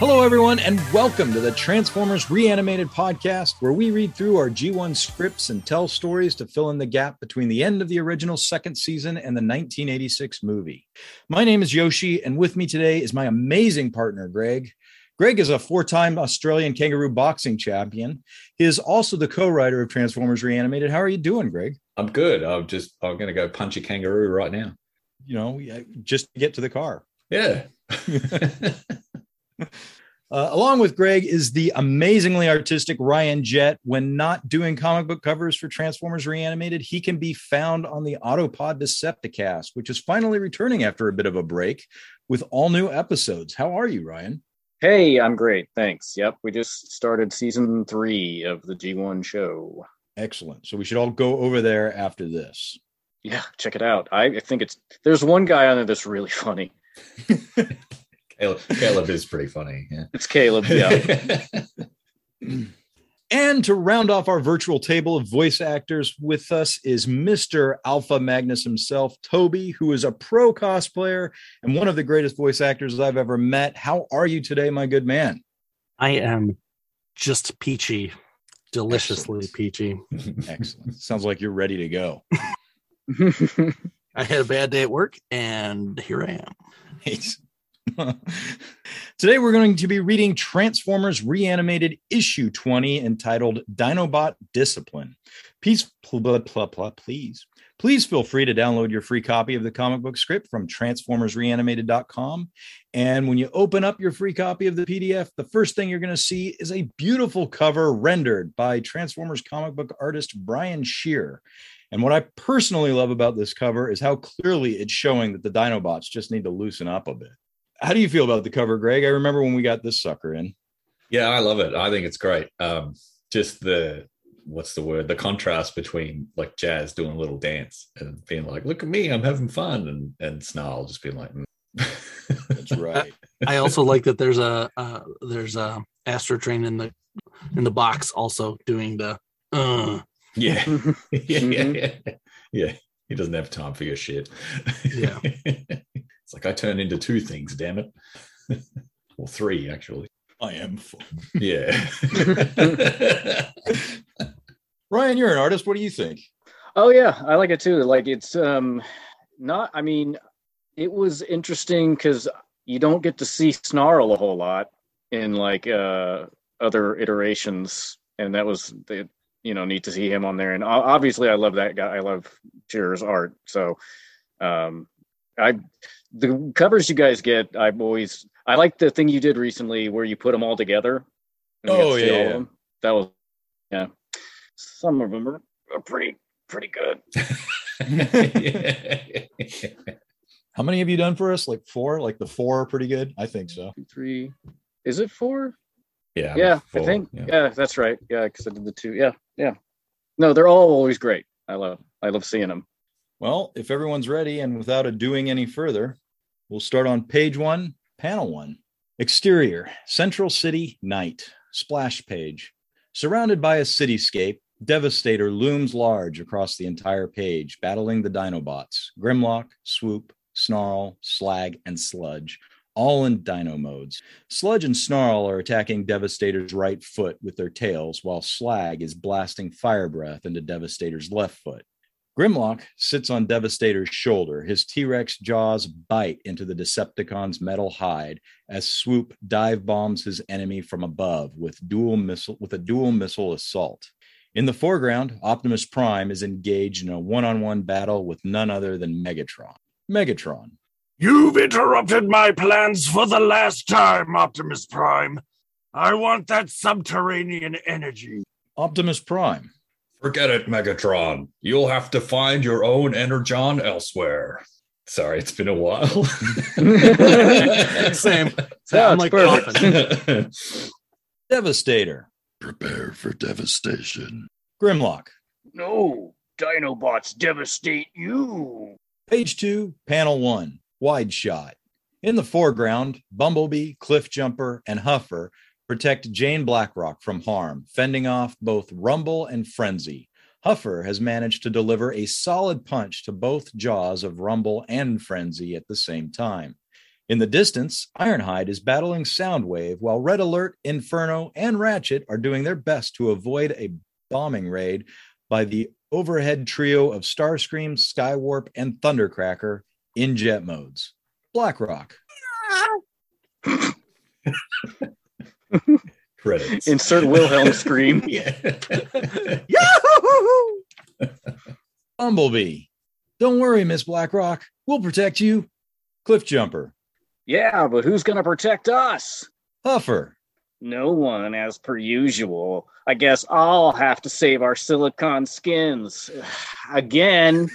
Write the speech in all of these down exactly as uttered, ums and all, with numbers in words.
Hello, everyone, and welcome to the Transformers Reanimated podcast, where we read through our G one scripts and tell stories to fill in the gap between the end of the original second season and the nineteen eighty-six movie. My name is Yoshi, and with me today is my amazing partner, Greg. Greg is a four-time Australian kangaroo boxing champion. He is also the co-writer of Transformers Reanimated. How are you doing, Greg? I'm good. I'm just, I'm going to go punch a kangaroo right now. You know, just to get to the car. Yeah. Uh, along with Greg is the amazingly artistic Ryan Jett. When not doing comic book covers for Transformers Reanimated, he can be found on the Autopod Decepticast, which is finally returning after a bit of a break with all new episodes. How are you, Ryan? Hey, I'm great. Thanks. Yep. We just started season three of the G one show. Excellent. So we should all go over there after this. Yeah, check it out. I, I think it's, there's one guy on there that's really funny. Caleb, Caleb is pretty funny. Yeah. It's Caleb, yeah. And to round off our virtual table of voice actors, with us is Mister Alpha Magnus himself, Toby, who is a pro cosplayer and one of the greatest voice actors I've ever met. How are you today, my good man? I am just peachy, deliciously Excellent. peachy. Excellent. Sounds like you're ready to go. I had a bad day at work, and here I am. Nice. Today we're going to be reading Transformers Reanimated issue twenty, entitled Dinobot Discipline. Please, please, please feel free to download your free copy of the comic book script from transformers reanimated dot com. And when you open up your free copy of the P D F, the first thing you're going to see is a beautiful cover rendered by Transformers comic book artist Brian Shear. And what I personally love about this cover is how clearly it's showing that the Dinobots just need to loosen up a bit. How do you feel about the cover, Greg? I remember when we got this sucker in. Yeah, I love it. I think it's great. Um, just the, what's the word? The contrast between like Jazz doing a little dance and being like, look at me, I'm having fun. And, and Snarl just being like, mm. That's right. I also like that there's a uh, there's a Astro Train in the in the box also doing the uh. yeah. yeah, yeah, yeah, yeah. He doesn't have time for your shit. Yeah. It's like I turned into two things, damn it. Well, three, actually. I am fun. Yeah. Ryan, you're an artist. What do you think? Oh, yeah. I like it too. Like it's um not, I mean, it was interesting because you don't get to see Snarl a whole lot in like uh other iterations. And that was the, you know, neat to see him on there. And obviously I love that guy. I love Shearer's art. So um I the covers you guys get, I've always I like the thing you did recently where you put them all together. Oh yeah, yeah. Them. That was yeah. Some of them are, are pretty pretty good. How many have you done for us? Like four? Like the four are pretty good? I think so. Two, three. Is it four? Yeah. Yeah, four, I think. Yeah. Yeah, that's right. Yeah, because I did the two. Yeah, yeah. No, they're all always great. I love I love seeing them. Well, if everyone's ready and without doing any further, we'll start on page one, panel one. Exterior, Central City, night. Splash page. Surrounded by a cityscape, Devastator looms large across the entire page, battling the Dinobots. Grimlock, Swoop, Snarl, Slag, and Sludge, all in dino modes. Sludge and Snarl are attacking Devastator's right foot with their tails, while Slag is blasting fire breath into Devastator's left foot. Grimlock sits on Devastator's shoulder. His T-Rex jaws bite into the Decepticon's metal hide as Swoop dive bombs his enemy from above with dual missile with a dual missile assault. In the foreground, Optimus Prime is engaged in a one-on-one battle with none other than Megatron. Megatron. You've interrupted my plans for the last time, Optimus Prime. I want that subterranean energy. Optimus Prime. Forget it, Megatron. You'll have to find your own Energon elsewhere. Sorry, it's been a while. Same. Yeah, I'm it's like perfect. Devastator. Prepare for devastation. Grimlock. No, Dinobots devastate you. Page two, panel one, wide shot. In the foreground, Bumblebee, Cliffjumper, and Huffer protect Jane Blackrock from harm, fending off both Rumble and Frenzy. Huffer has managed to deliver a solid punch to both jaws of Rumble and Frenzy at the same time. In the distance, Ironhide is battling Soundwave, while Red Alert, Inferno, and Ratchet are doing their best to avoid a bombing raid by the overhead trio of Starscream, Skywarp, and Thundercracker in jet modes. Blackrock. Credits. Insert Wilhelm scream. Yeah. Yahoo! Bumblebee. Don't worry, Miss Blackrock. We'll protect you. Cliffjumper. Yeah, but who's going to protect us? Huffer. No one, as per usual. I guess I'll have to save our silicon skins. Again.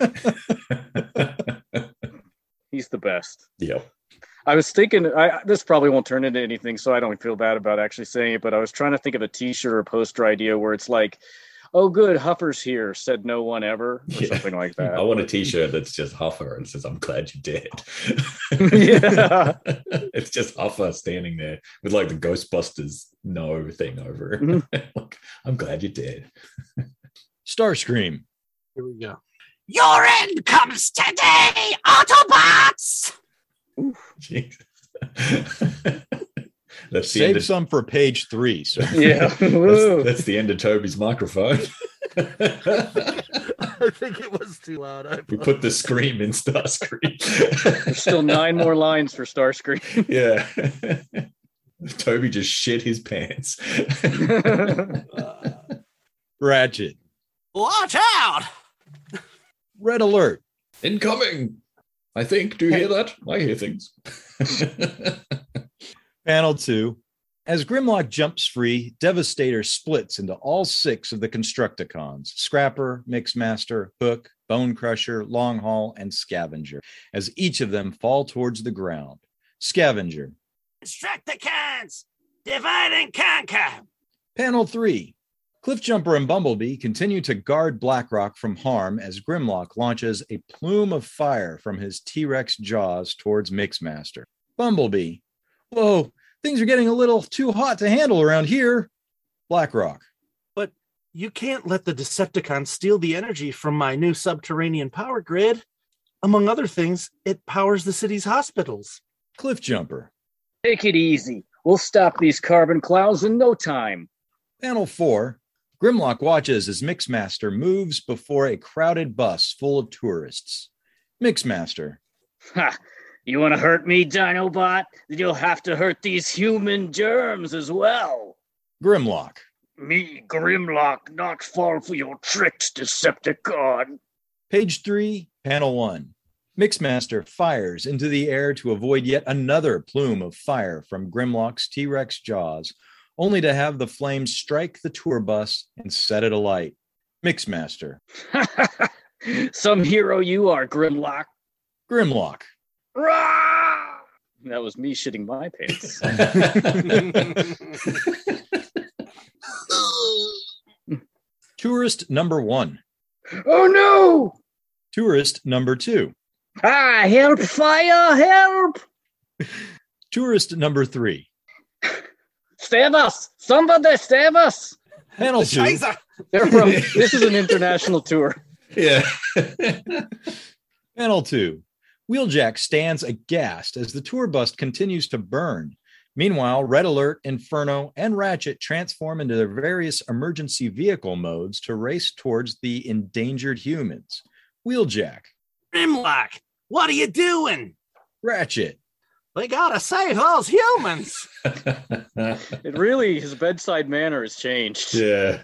He's the best. Yep. I was thinking, I, this probably won't turn into anything, so I don't feel bad about actually saying it, but I was trying to think of a t-shirt or poster idea where it's like, oh, good, Huffer's here, said no one ever, or Yeah. something like that. I want a t-shirt that's just Huffer and says, I'm glad you're dead. Yeah. It's just Huffer standing there with like the Ghostbusters no thing over it. Mhm. Like, I'm glad you're dead. Starscream. Here we go. Your end comes today, Autobots! Jesus. That's the Save end of, some for page three, sir. Yeah. that's, that's the end of Toby's microphone. I think it was too loud. I We put the scream in Starscream. There's still nine more lines for Starscream. Yeah. Toby just shit his pants. Ratchet. Watch out! Red Alert. Incoming. I think. Do you hear that? I hear things. Panel two. As Grimlock jumps free, Devastator splits into all six of the Constructicons: Scrapper, Mixmaster, Hook, Bone Crusher, Longhaul, and Scavenger, as each of them fall towards the ground. Scavenger. Constructicons! Divide and conquer! Panel three. Cliffjumper and Bumblebee continue to guard Blackrock from harm as Grimlock launches a plume of fire from his T-Rex jaws towards Mixmaster. Bumblebee. Whoa, things are getting a little too hot to handle around here. Blackrock. But you can't let the Decepticons steal the energy from my new subterranean power grid. Among other things, it powers the city's hospitals. Cliffjumper. Take it easy. We'll stop these carbon clouds in no time. Panel four. Grimlock watches as Mixmaster moves before a crowded bus full of tourists. Mixmaster. Ha! You want to hurt me, Dinobot? Then you'll have to hurt these human germs as well. Grimlock. Me, Grimlock, not fall for your tricks, Decepticon. Page three, panel one. Mixmaster fires into the air to avoid yet another plume of fire from Grimlock's T-Rex jaws, only to have the flames strike the tour bus and set it alight. Mixmaster. Some hero you are, Grimlock. Grimlock. Rah! That was me shitting my pants. Tourist number one. Oh no! Tourist number two. Ah, help, fire, help! Tourist number three. Save us! Somebody save us! Panel two. Scheiße! They're from, this is an international tour. Yeah. Panel two. Wheeljack stands aghast as the tour bus continues to burn. Meanwhile, Red Alert, Inferno, and Ratchet transform into their various emergency vehicle modes to race towards the endangered humans. Wheeljack. Grimlock, what are you doing? Ratchet. We gotta save those humans. It really, his bedside manner has changed. Yeah.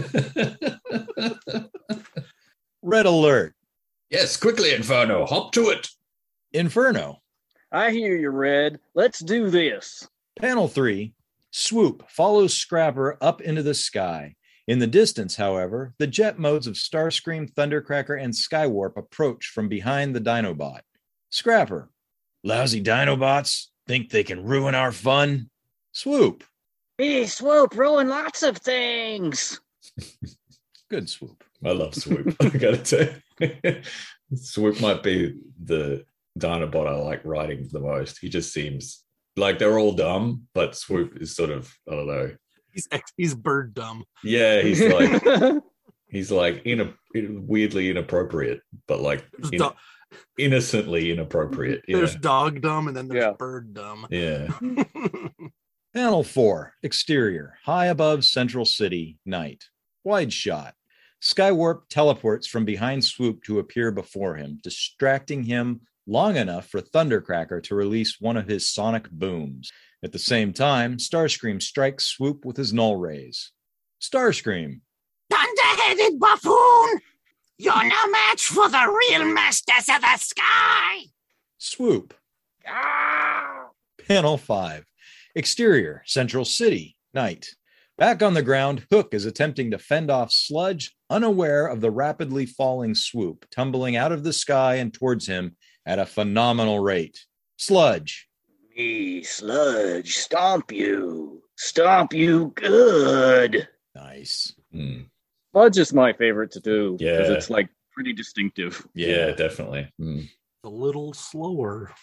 Red Alert. Yes, quickly, Inferno. Hop to it. Inferno. I hear you, Red. Let's do this. Panel three. Swoop follows Scrapper up into the sky. In the distance, however, the jet modes of Starscream, Thundercracker, and Skywarp approach from behind the Dinobot. Scrapper. Lousy Dinobots think they can ruin our fun. Swoop. Me, Swoop, ruin lots of things. Good Swoop. I love Swoop. I gotta say, Swoop might be the Dinobot I like writing the most. He just seems like they're all dumb, but Swoop is sort of, I don't know. He's ex- he's bird dumb. Yeah, he's like he's like in a weirdly inappropriate, but like There's, in du- innocently inappropriate. There's Yeah. dog dumb and then there's Yeah. bird dumb. Yeah. Panel four, exterior, high above Central City, night. Wide shot. Skywarp teleports from behind Swoop to appear before him, distracting him long enough for Thundercracker to release one of his sonic booms. At the same time, Starscream strikes Swoop with his null rays. Starscream. Thunder-headed buffoon! You're no match for the real masters of the sky! Swoop. Ah! Panel five. Exterior, Central City, night. Back on the ground, Hook is attempting to fend off Sludge, unaware of the rapidly falling Swoop, tumbling out of the sky and towards him at a phenomenal rate. Sludge. Me, Sludge, stomp you. Stomp you good. Nice. Mm. Sludge is my favorite to do because Yeah. it's like pretty distinctive. Yeah, definitely. Mm. A little slower.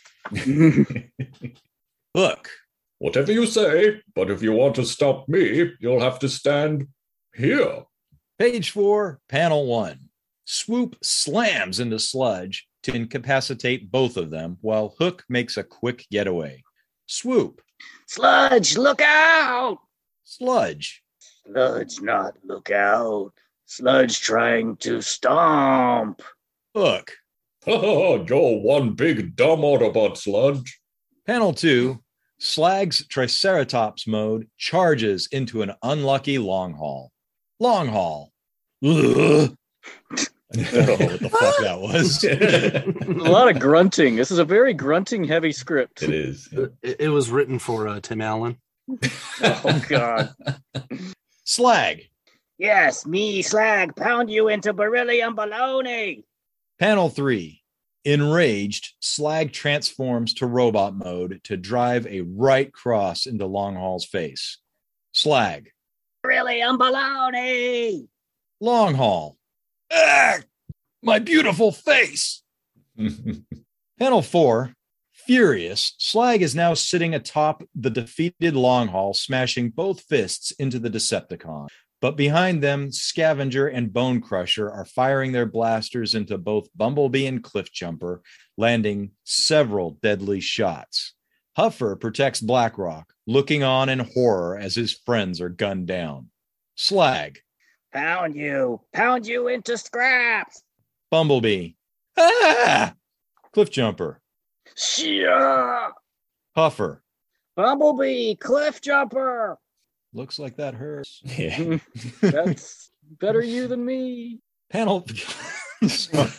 Hook. Whatever you say, but if you want to stop me, you'll have to stand here. Page four, panel one. Swoop slams into Sludge to incapacitate both of them while Hook makes a quick getaway. Swoop. Sludge, look out! Sludge. Sludge, not look out. Sludge trying to stomp. Hook. Oh, you're one big dumb Autobot, Sludge. Panel two, Slag's Triceratops mode charges into an unlucky long haul. Long haul. Ugh. I don't know what the fuck that was. It A lot of grunting. This is a very grunting heavy script. is. It, it was written for uh, Tim Allen. Oh, God. Slag. Yes, me, Slag, pound you into beryllium baloney. Panel three. Enraged, Slag transforms to robot mode to drive a right cross into Longhaul's face. Slag. Beryllium baloney. Longhaul. Ah! My beautiful face. Panel four. Furious, Slag is now sitting atop the defeated Longhaul, smashing both fists into the Decepticon. But behind them, Scavenger and Bone Crusher are firing their blasters into both Bumblebee and Cliffjumper, landing several deadly shots. Huffer protects Blackrock, looking on in horror as his friends are gunned down. Slag. Pound you. Pound you into scraps. Bumblebee. Ah! Cliffjumper. Shia. Huffer. Bumblebee. Cliff jumper. Looks like that hurts. Yeah. That's better you than me. Panel. Sorry.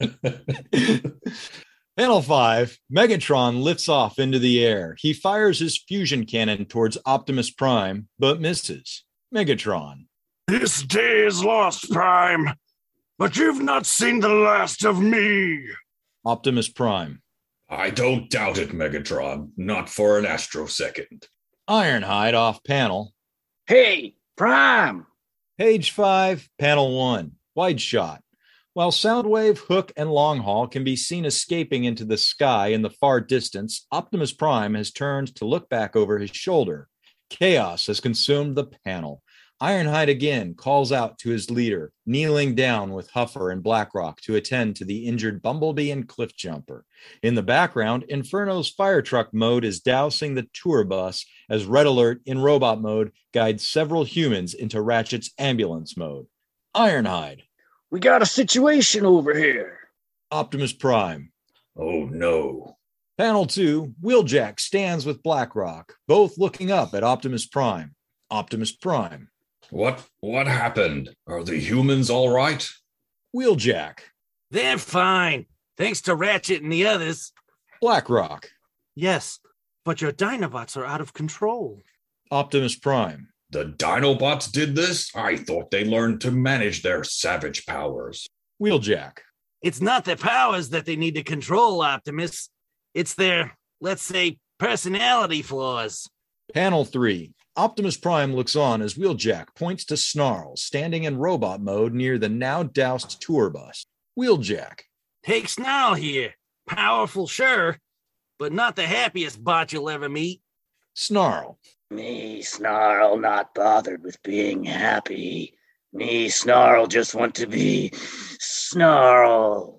Panel five, Megatron lifts off into the air. He fires his fusion cannon towards Optimus Prime, but misses. Megatron. This day is lost, Prime, but you've not seen the last of me. Optimus Prime. I don't doubt it, Megatron. Not for an astrosecond. Ironhide off panel. Hey, Prime. Page five, panel one, wide shot. While Soundwave, Hook, and Longhaul can be seen escaping into the sky in the far distance, Optimus Prime has turned to look back over his shoulder. Chaos has consumed the panel. Ironhide again calls out to his leader, kneeling down with Huffer and Blackrock to attend to the injured Bumblebee and Cliffjumper. In the background, Inferno's fire truck mode is dousing the tour bus as Red Alert in robot mode guides several humans into Ratchet's ambulance mode. Ironhide. We got a situation over here. Optimus Prime. Oh, no. Panel two, Wheeljack stands with Blackrock, both looking up at Optimus Prime. Optimus Prime. What what happened? Are the humans all right? Wheeljack. They're fine, thanks to Ratchet and the others. Blackrock. Yes, but your Dinobots are out of control. Optimus Prime. The Dinobots did this? I thought they learned to manage their savage powers. Wheeljack. It's not their powers that they need to control, Optimus. It's their, let's say, personality flaws. Panel three. Optimus Prime looks on as Wheeljack points to Snarl, standing in robot mode near the now doused tour bus. Wheeljack. Take Snarl here. Powerful, sure, but not the happiest bot you'll ever meet. Snarl. Me, Snarl, not bothered with being happy. Me, Snarl, just want to be Snarl.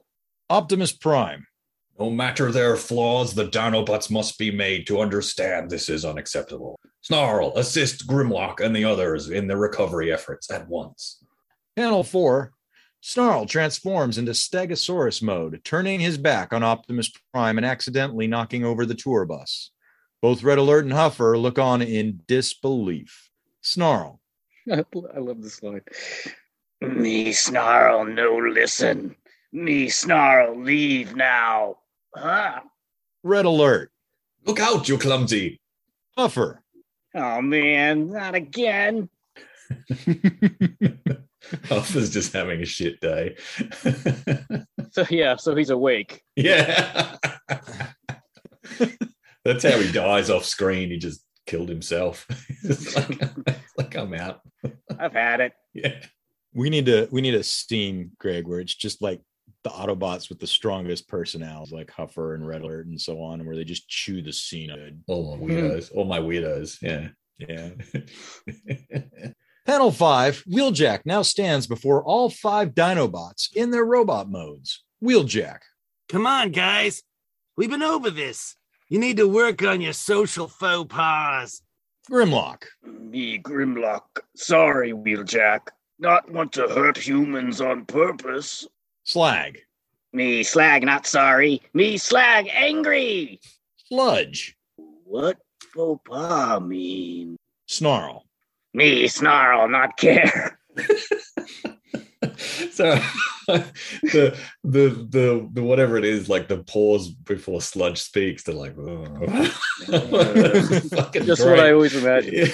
Optimus Prime. No matter their flaws, the Dinobots must be made to understand this is unacceptable. Snarl, assist Grimlock and the others in their recovery efforts at once. Panel four. Snarl transforms into Stegosaurus mode, turning his back on Optimus Prime and accidentally knocking over the tour bus. Both Red Alert and Huffer look on in disbelief. Snarl. I love this line. Me Snarl no listen. Me Snarl leave now. Huh? Red Alert. Look out, you clumsy. Huffer. Oh man, not again. Huffer's just having a shit day. So yeah, so he's awake. Yeah. That's how he dies off screen. He just killed himself. It's like, like I'm out. I've had it. Yeah. We need to we need a scene, Greg, where it's just like the Autobots with the strongest personalities, like Huffer and Red Alert and so on, where they just chew the scene up. All my weirdos. All my weirdos. Yeah. Yeah. Panel five, Wheeljack now stands before all five Dinobots in their robot modes. Wheeljack. Come on, guys. We've been over this. You need to work on your social faux pas. Grimlock. Me Grimlock. Sorry, Wheeljack. Not want to hurt humans on purpose. Slag. Me Slag not sorry. Me Slag angry. Sludge. What faux pas mean? Snarl. Me Snarl not care. So the, the the the whatever it is, like the pause before Sludge speaks, they're like, oh. Fucking Just great. what I always imagine.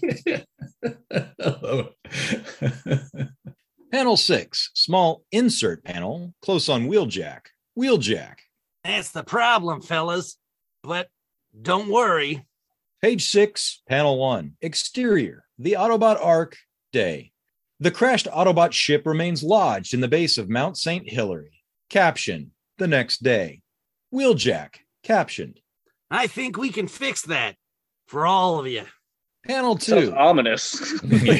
Panel six, small insert panel, close on Wheeljack. Wheeljack. That's the problem, fellas. But don't worry. Page six, panel one, exterior, the Autobot Ark, day. The crashed Autobot ship remains lodged in the base of Mount Saint Hilary. Caption, the next day. Wheeljack, captioned. I think we can fix that for all of you. Panel Sounds two, ominous.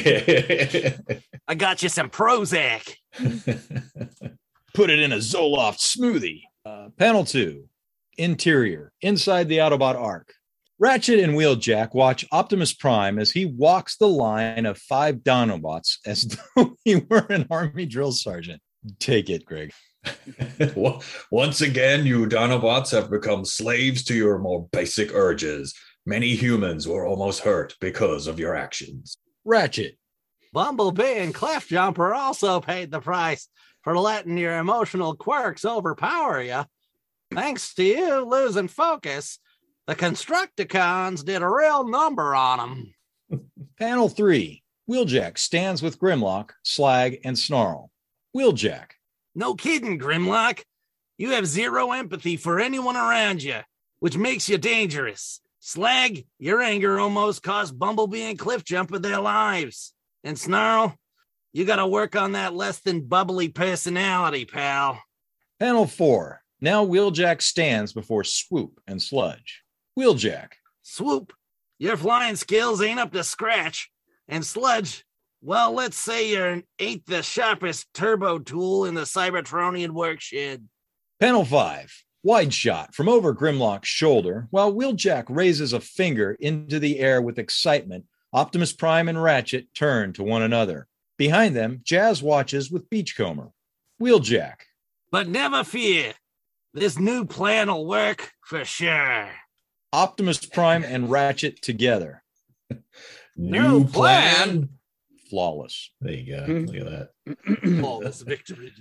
I got you some Prozac. put it in a Zoloft smoothie. Uh, panel two, interior, inside the Autobot Ark. Ratchet and Wheeljack watch Optimus Prime as he walks the line of five Dinobots as though he were an army drill sergeant. Take it, Greg. Once again, you Dinobots have become slaves to your more basic urges. Many humans were almost hurt because of your actions. Ratchet. Bumblebee and Clefjumper also paid the price for letting your emotional quirks overpower you. Thanks to you losing focus, the Constructicons did a real number on them. Panel three. Wheeljack stands with Grimlock, Slag, and Snarl. Wheeljack. No kidding, Grimlock. You have zero empathy for anyone around you, which makes you dangerous. Slag, your anger almost cost Bumblebee and Cliffjumper their lives. And Snarl, you gotta work on that less than bubbly personality, pal. Panel four. Now Wheeljack stands before Swoop and Sludge. Wheeljack. Swoop, your flying skills ain't up to scratch. And Sludge, well, let's say you ain't the sharpest turbo tool in the Cybertronian workshed. Panel five. Wide shot from over Grimlock's shoulder, while Wheeljack raises a finger into the air with excitement. Optimus Prime and Ratchet turn to one another. Behind them, Jazz watches with Beachcomber. Wheeljack. But never fear. This new plan will work for sure. Optimus Prime and Ratchet together. New plan. Flawless. There you go. Hmm. Look at that. Flawless victory.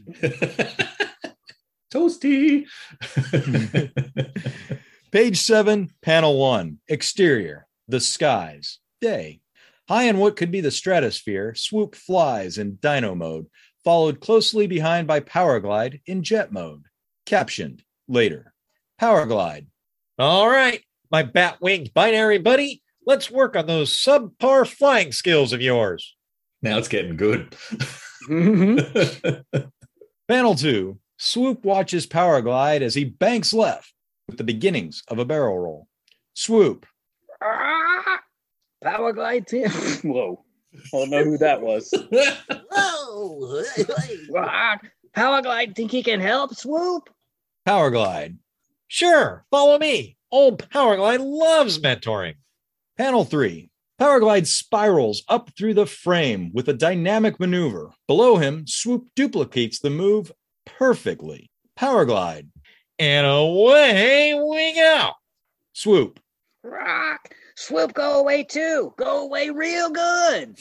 Toasty. Page seven, panel one. Exterior. The skies. Day. High in what could be the stratosphere, Swoop flies in Dino mode, followed closely behind by Powerglide in jet mode. Captioned later. Powerglide. All right, my bat-winged binary buddy. Let's work on those subpar flying skills of yours. Now it's getting good. Mm-hmm. Panel two. Swoop watches Powerglide as he banks left with the beginnings of a barrel roll. Swoop. Ah, Powerglide Tim. Whoa. I don't know who that was. Whoa! Ah, Powerglide think he can help, Swoop? Powerglide. Sure, follow me. Old Powerglide loves mentoring. Panel three. Powerglide spirals up through the frame with a dynamic maneuver. Below him, Swoop duplicates the move perfectly. Powerglide. And away we go. Swoop. Rock. Swoop, go away too. Go away real good.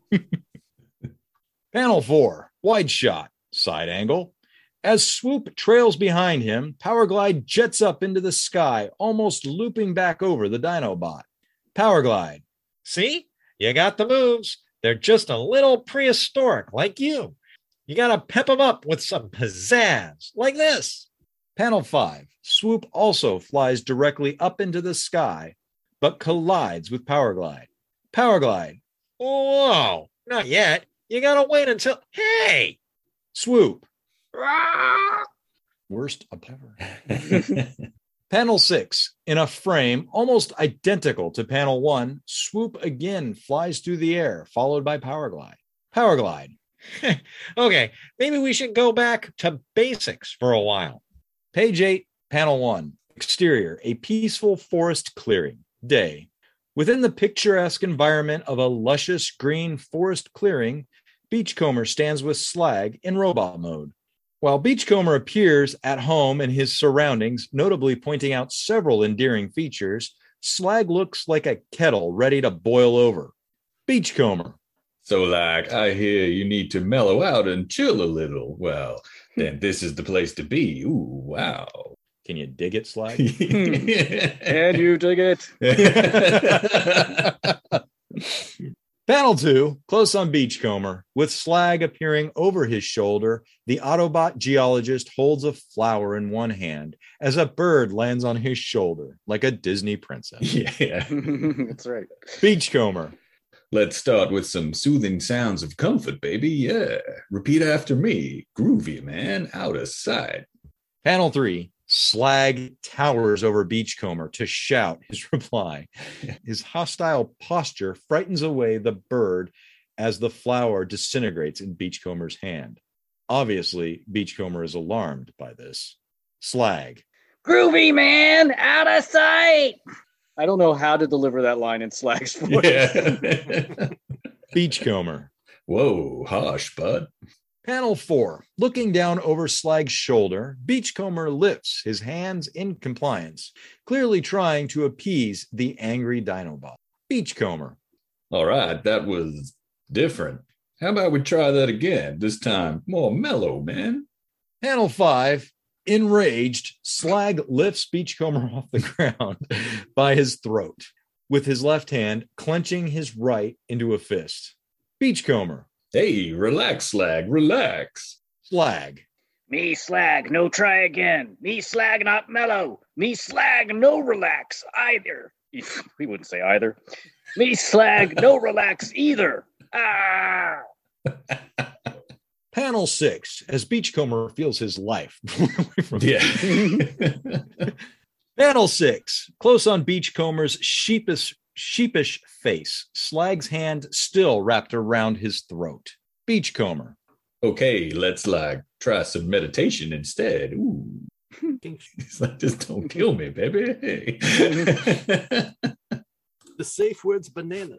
Panel four. Wide shot. Side angle. As Swoop trails behind him, Powerglide jets up into the sky, almost looping back over the Dinobot. Powerglide. See? You got the moves. They're just a little prehistoric, like you. You got to pep them up with some pizzazz, like this. Panel five. Swoop also flies directly up into the sky, but collides with Powerglide. Powerglide. Whoa, not yet. You got to wait until... Hey! Swoop. Rock. Worst of ever. Panel six. In a frame almost identical to panel one, Swoop again flies through the air, followed by Powerglide. Powerglide. Okay, maybe we should go back to basics for a while. Page eight, panel one. Exterior, a peaceful forest clearing. Day. Within the picturesque environment of a luscious green forest clearing, Beachcomber stands with Slag in robot mode. While Beachcomber appears at home in his surroundings, notably pointing out several endearing features, Slag looks like a kettle ready to boil over. Beachcomber. So, like, I hear you need to mellow out and chill a little. Well, then this is the place to be. Ooh, wow. Can you dig it, Slag? And you dig it. Panel two, close on Beachcomber. With Slag appearing over his shoulder, the Autobot geologist holds a flower in one hand as a bird lands on his shoulder like a Disney princess. Yeah. That's right. Beachcomber. Let's start with some soothing sounds of comfort, baby. Yeah. Repeat after me. Groovy, man. Out of sight. Panel three. Slag towers over Beachcomber to shout his reply. His hostile posture frightens away the bird as the flower disintegrates in Beachcomber's hand. Obviously, Beachcomber is alarmed by this. Slag. Groovy, man. Out of sight. I don't know how to deliver that line in Slag's voice. Yeah. Beachcomber. Whoa, harsh, bud. Panel four. Looking down over Slag's shoulder, Beachcomber lifts his hands in compliance, clearly trying to appease the angry Dinobot. Beachcomber. All right, that was different. How about we try that again? This time more mellow, man. Panel five. Enraged, Slag lifts Beachcomber off the ground by his throat, with his left hand clenching his right into a fist. Beachcomber. Hey, relax, Slag, relax. Slag. Me Slag, no try again. Me Slag, not mellow. Me Slag, no relax either. We wouldn't say either. Me Slag, no relax either. Ah. Panel six, as Beachcomber feels his life. Yeah. Panel six, close on Beachcomber's sheepish, sheepish face, Slag's hand still wrapped around his throat. Beachcomber. Okay, let's like try some meditation instead. Ooh. It's like, just don't kill me, baby. Hey. The safe word's banana.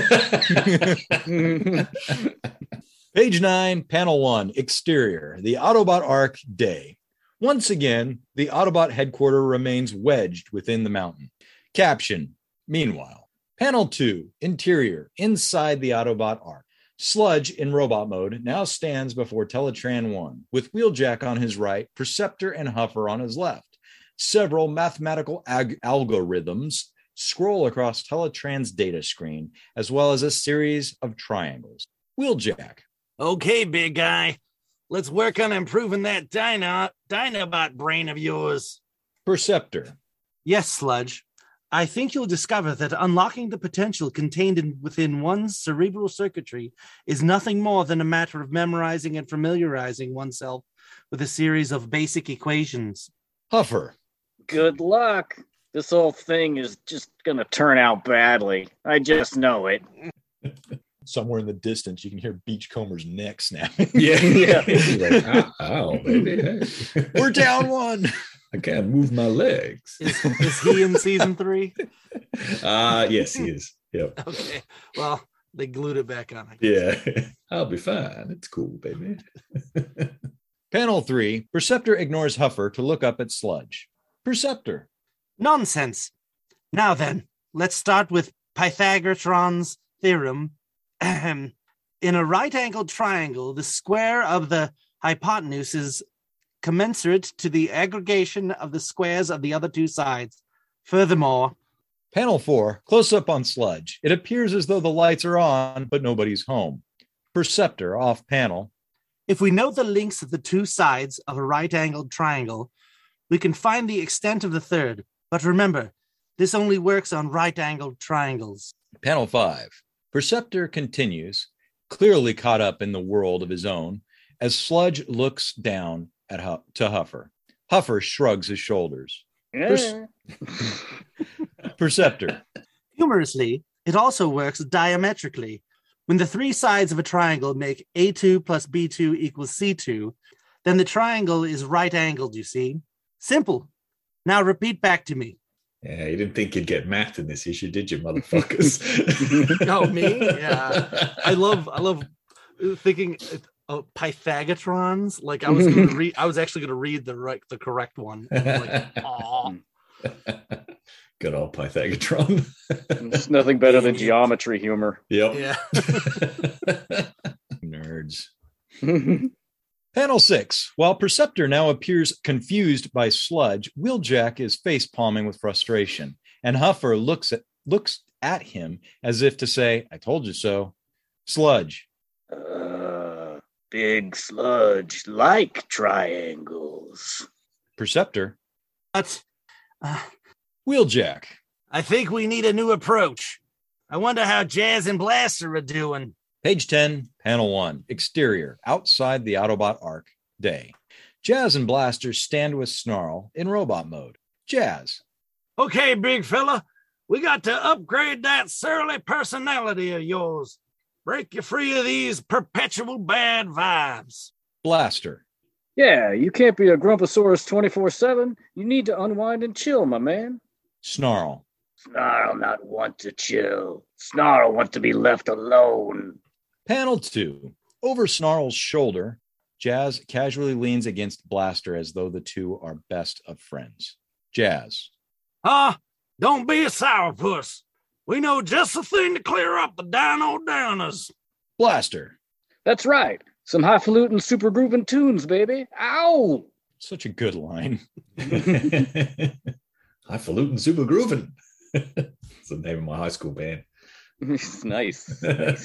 Page nine, panel one, exterior, the Autobot Ark day. Once again, the Autobot headquarters remains wedged within the mountain. Caption, meanwhile. Panel two, interior, inside the Autobot Ark. Sludge in robot mode now stands before Teletran one, with Wheeljack on his right, Perceptor and Huffer on his left. Several mathematical ag- algorithms scroll across Teletran's data screen, as well as a series of triangles. Wheeljack. Okay, big guy. Let's work on improving that Dino, Dinobot brain of yours. Perceptor. Yes, Sludge. I think you'll discover that unlocking the potential contained in, within one's cerebral circuitry is nothing more than a matter of memorizing and familiarizing oneself with a series of basic equations. Huffer. Good luck. This whole thing is just going to turn out badly. I just know it. Somewhere in the distance, you can hear Beachcomber's neck snap. Yeah. Yeah. Like, ow, ow, baby. Hey. We're down one. I can't move my legs. Is, is he in season three? Uh yes, he is. Yep. Okay. Well, they glued it back on. Yeah. I'll be fine. It's cool, baby. Panel three, Perceptor ignores Huffer to look up at Sludge. Perceptor. Nonsense. Now then, let's start with Pythagoras' theorem. Ahem. In a right-angled triangle, the square of the hypotenuse is commensurate to the aggregation of the squares of the other two sides. Furthermore, Panel four, close up on Sludge. It appears as though the lights are on, but nobody's home. Perceptor off panel. if we know the lengths of the two sides of a right-angled triangle, we can find the extent of the third. But remember, this only works on right-angled triangles. Panel five. Perceptor continues, clearly caught up in the world of his own, as Sludge looks down at Hu- to Huffer. Huffer shrugs his shoulders. Per- Perceptor. Humorously, it also works diametrically. When the three sides of a triangle make A two plus B two equals C two, then the triangle is right-angled, you see. Simple. Now repeat back to me. Yeah, you didn't think you'd get math in this issue, did you, motherfuckers? Oh, me? Yeah. I love I love thinking of Pythagoras. Like I was gonna read I was actually gonna read the right the correct one. Like, aw. Good old Pythagoras. It's nothing better than geometry humor. Yep. Yeah. Nerds. Panel six. While Perceptor now appears confused by Sludge, Wheeljack is face palming with frustration, and Huffer looks at looks at him as if to say, "I told you so." Sludge. Uh, big Sludge like triangles. Perceptor. But uh, Wheeljack. I think we need a new approach. I wonder how Jazz and Blaster are doing. Page ten, panel one, exterior, outside the Autobot Ark, day. Jazz and Blaster stand with Snarl in robot mode. Jazz. Okay, big fella, we got to upgrade that surly personality of yours. Break you free of these perpetual bad vibes. Blaster. Yeah, you can't be a Grumposaurus twenty-four seven. You need to unwind and chill, my man. Snarl. Snarl not want to chill. Snarl want to be left alone. Panel two. Over Snarl's shoulder, Jazz casually leans against Blaster as though the two are best of friends. Jazz. Ah, don't be a sourpuss. We know just the thing to clear up the dino downers. Blaster. That's right. Some highfalutin super grooving tunes, baby. Ow! Such a good line. Highfalutin Super Groovin'. It's the name of my high school band. Nice.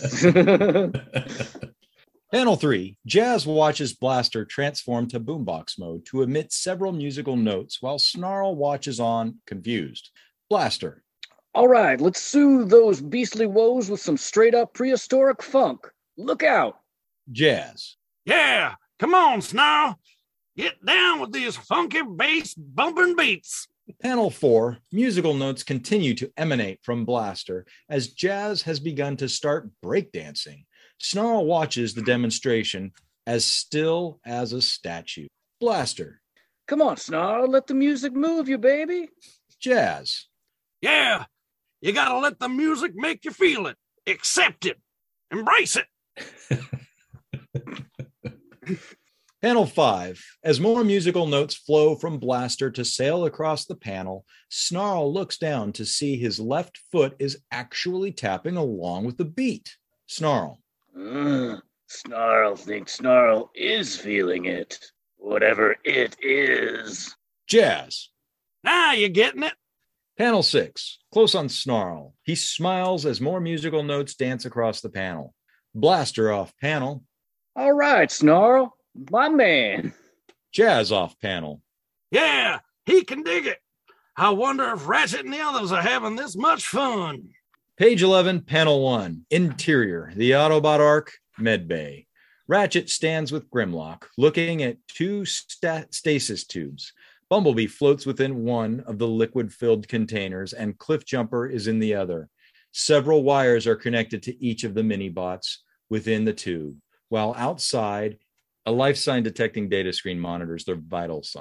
Panel three. Jazz watches Blaster transform to boombox mode to emit several musical notes while Snarl watches on, confused. Blaster. All right, let's soothe those beastly woes with some straight-up prehistoric funk. Look out. Jazz. Yeah, come on, Snarl. Get down with these funky bass bumping beats. Panel four, musical notes continue to emanate from Blaster as Jazz has begun to start breakdancing. Snarl watches the demonstration as still as a statue. Blaster. Come on, Snarl, let the music move you, baby. Jazz. Yeah, you gotta let the music make you feel it. Accept it. Embrace it. Panel five. As more musical notes flow from Blaster to sail across the panel, Snarl looks down to see his left foot is actually tapping along with the beat. Snarl. Uh, Snarl thinks Snarl is feeling it. Whatever it is. Jazz. Now you're getting it. Panel six. Close on Snarl. He smiles as more musical notes dance across the panel. Blaster off panel. All right, Snarl. My man. Jazz off panel. Yeah, he can dig it. I wonder if Ratchet and the others are having this much fun. Page eleven, panel one. Interior, the Autobot Ark, Medbay. Ratchet stands with Grimlock, looking at two sta- stasis tubes. Bumblebee floats within one of the liquid-filled containers, and Cliffjumper is in the other. Several wires are connected to each of the mini-bots within the tube, while outside, a life sign detecting data screen monitors their vital sign.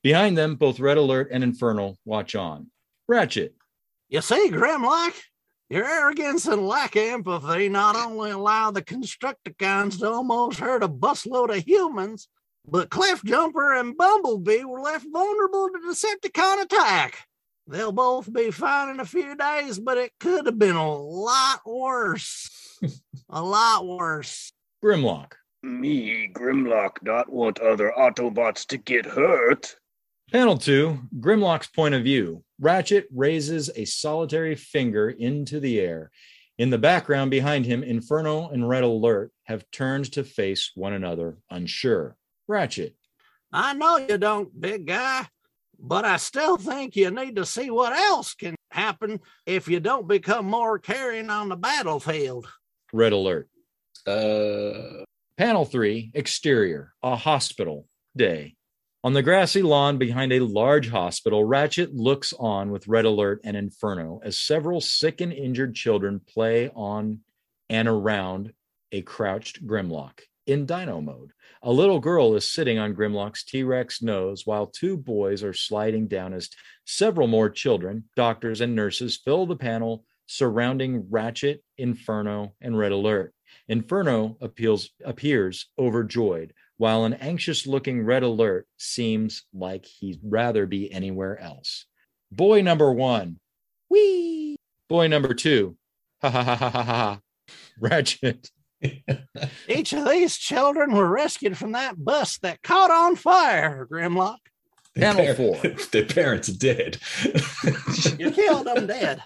Behind them, both Red Alert and Infernal watch on. Ratchet. You see, Grimlock, your arrogance and lack of empathy not only allow the Constructicons to almost hurt a busload of humans, but Cliffjumper and Bumblebee were left vulnerable to Decepticon attack. They'll both be fine in a few days, but it could have been a lot worse. A lot worse. Grimlock. Me, Grimlock, not want other Autobots to get hurt. Panel two, Grimlock's point of view. Ratchet raises a solitary finger into the air. In the background behind him, Inferno and Red Alert have turned to face one another, unsure. Ratchet. I know you don't, big guy, but I still think you need to see what else can happen if you don't become more caring on the battlefield. Red Alert. Uh, Panel three, exterior, a hospital, day. On the grassy lawn behind a large hospital, Ratchet looks on with Red Alert and Inferno as several sick and injured children play on and around a crouched Grimlock in dino mode. A little girl is sitting on Grimlock's T-Rex nose while two boys are sliding down as several more children, doctors, and nurses fill the panel surrounding Ratchet, Inferno, and Red Alert. Inferno appeals, appears overjoyed, while an anxious-looking Red Alert seems like he'd rather be anywhere else. Boy number one, whee! Boy number two, ha ha ha ha ha ha. Ratchet. Each of these children were rescued from that bus that caught on fire, Grimlock. Panel their, four. Their parents are dead. You killed them dead.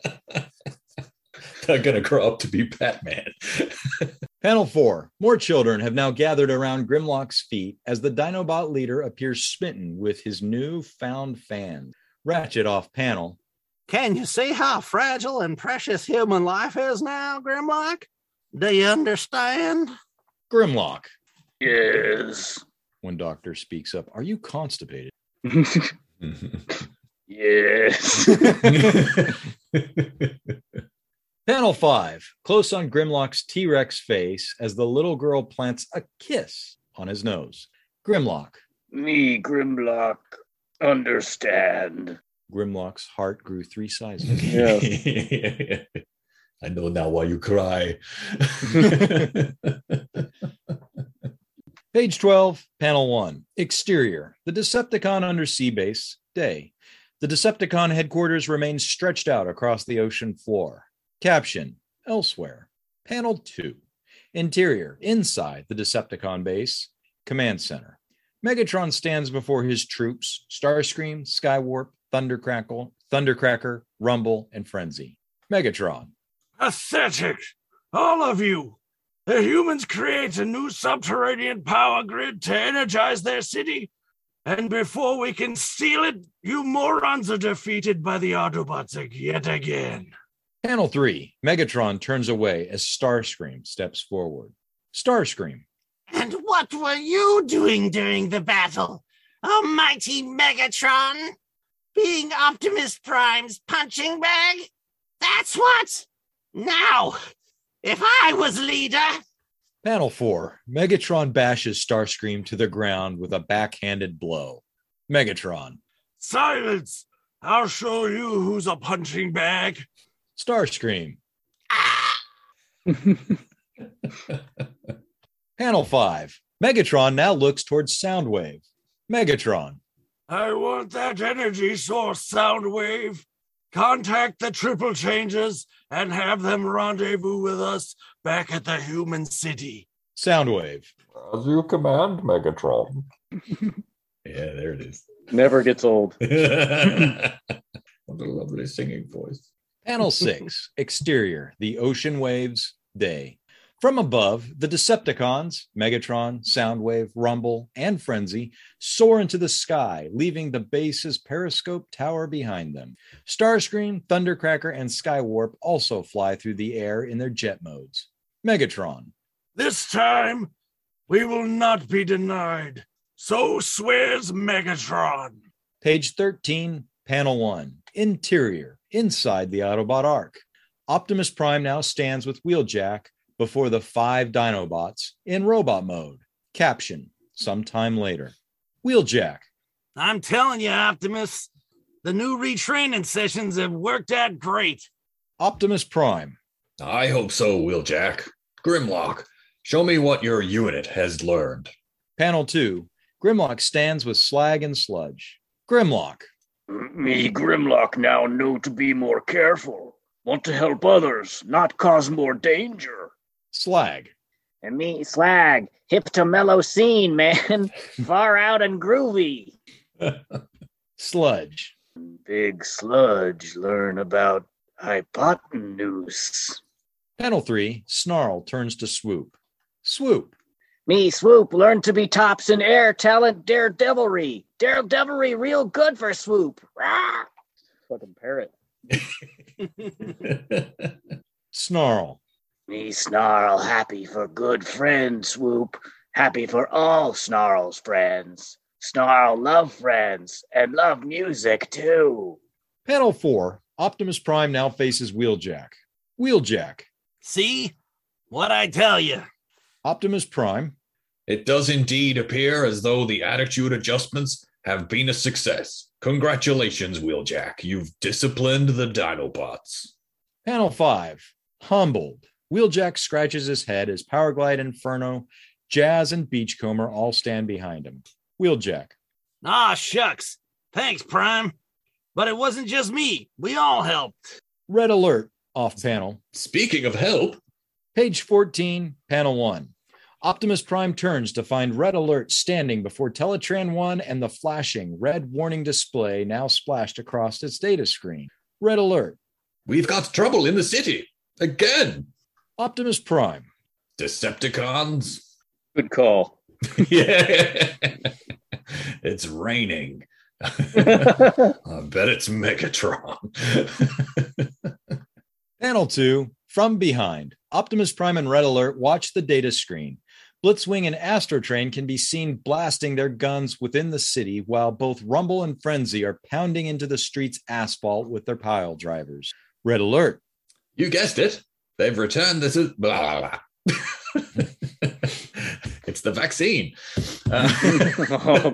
They're going to grow up to be Batman. Panel four. More children have now gathered around Grimlock's feet as the Dinobot leader appears smitten with his newfound fan. Ratchet off panel. Can you see how fragile and precious human life is now, Grimlock? Do you understand? Grimlock. Yes. When Doctor speaks up, are you constipated? Yes. Panel five, close on Grimlock's T-Rex face as the little girl plants a kiss on his nose. Grimlock. Me, Grimlock, understand. Grimlock's heart grew three sizes. Yeah. I know now why you cry. Page twelve, panel one, exterior, the Decepticon undersea base, day. The Decepticon headquarters remains stretched out across the ocean floor. Caption, elsewhere. Panel two, interior, inside the Decepticon base, command center. Megatron stands before his troops, Starscream, Skywarp, Thundercrackle, Thundercracker, Rumble, and Frenzy. Megatron. Pathetic! All of you! The humans create a new subterranean power grid to energize their city, and before we can steal it, you morons are defeated by the Autobots yet again. Panel three, Megatron turns away as Starscream steps forward. Starscream. And what were you doing during the battle, almighty Megatron? Being Optimus Prime's punching bag? That's what? Now, if I was leader... Panel four, Megatron bashes Starscream to the ground with a backhanded blow. Megatron. Silence! I'll show you who's a punching bag. Starscream. Panel five, Megatron now looks towards Soundwave. Megatron. I want that energy source, Soundwave. Contact the Triple Changes and have them rendezvous with us back at the human city. Soundwave. As you command, Megatron. Yeah, there it is. Never gets old. What a lovely singing voice. Panel six, exterior, the ocean waves, day. From above, the Decepticons, Megatron, Soundwave, Rumble, and Frenzy soar into the sky, leaving the base's periscope tower behind them. Starscream, Thundercracker, and Skywarp also fly through the air in their jet modes. Megatron. This time, we will not be denied. So swears Megatron. Page thirteen, panel one, interior, inside the Autobot Ark. Optimus Prime now stands with Wheeljack before the five Dinobots in robot mode. Caption, sometime later. Wheeljack. I'm telling you, Optimus, the new retraining sessions have worked out great. Optimus Prime. I hope so, Wheeljack. Grimlock, show me what your unit has learned. Panel two. Grimlock stands with Slag and Sludge. Grimlock. Me, Grimlock, now know to be more careful. Want to help others, not cause more danger. Slag. And me, Slag, hip to mellow scene, man. Far out and groovy. Sludge. Big Sludge, learn about hypotenuse. Panel three. Snarl turns to Swoop. Swoop. Me, Swoop, learn to be tops in air talent daredevilry. Daredevilry real good for Swoop. Rah! Fucking parrot. Snarl. Me, Snarl, happy for good friend, Swoop. Happy for all Snarl's friends. Snarl love friends and love music too. Panel four. Optimus Prime now faces Wheeljack. Wheeljack. See? What I tell you. Optimus Prime. It does indeed appear as though the attitude adjustments have been a success. Congratulations, Wheeljack. You've disciplined the Dinobots. Panel five. Humbled. Wheeljack scratches his head as Powerglide, Inferno, Jazz, and Beachcomber all stand behind him. Wheeljack. Ah, shucks. Thanks, Prime. But it wasn't just me. We all helped. Red Alert. Off panel. Speaking of help. Page fourteen, panel one. Optimus Prime turns to find Red Alert standing before Teletran one and the flashing red warning display now splashed across its data screen. Red Alert. We've got trouble in the city. Again. Optimus Prime. Decepticons. Good call. Yeah. It's raining. I bet it's Megatron. Panel two. From behind, Optimus Prime and Red Alert watch the data screen. Blitzwing and Astrotrain can be seen blasting their guns within the city, while both Rumble and Frenzy are pounding into the street's asphalt with their pile drivers. Red Alert. You guessed it. They've returned this is blah, blah, blah. It's the vaccine. Uh, Oh,